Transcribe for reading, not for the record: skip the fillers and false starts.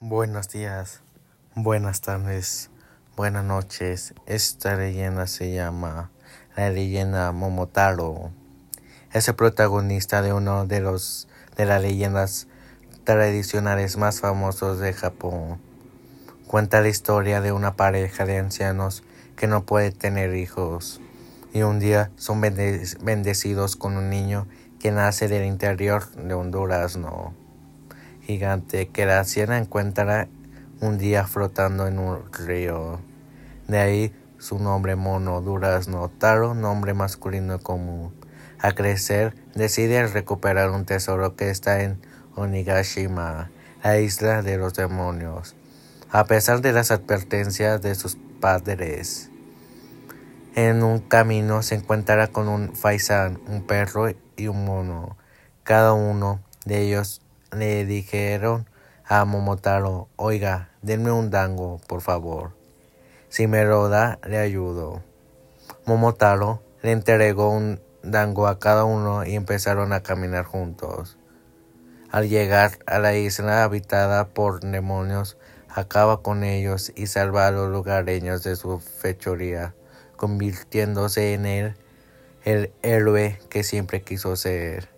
Buenos días, buenas tardes, buenas noches. Esta leyenda se llama la leyenda Momotaro. Es el protagonista de uno de las leyendas tradicionales más famosos de Japón. Cuenta la historia de una pareja de ancianos que no puede tener hijos y un día son bendecidos con un niño que nace del interior de un durazno gigante que la anciana encuentra un día flotando en un río. De ahí su nombre mono, durazno. Taro, nombre masculino común. Al crecer, decide recuperar un tesoro que está en Onigashima, la isla de los demonios, a pesar de las advertencias de sus padres. En un camino se encuentra con un faisán, un perro y un mono. Cada uno de ellos le dijeron a Momotaro: oiga, denme un dango, por favor. Si me lo da, le ayudo. Momotaro le entregó un dango a cada uno y empezaron a caminar juntos. Al llegar a la isla habitada por demonios, acaba con ellos y salva a los lugareños de su fechoría, convirtiéndose en el héroe que siempre quiso ser.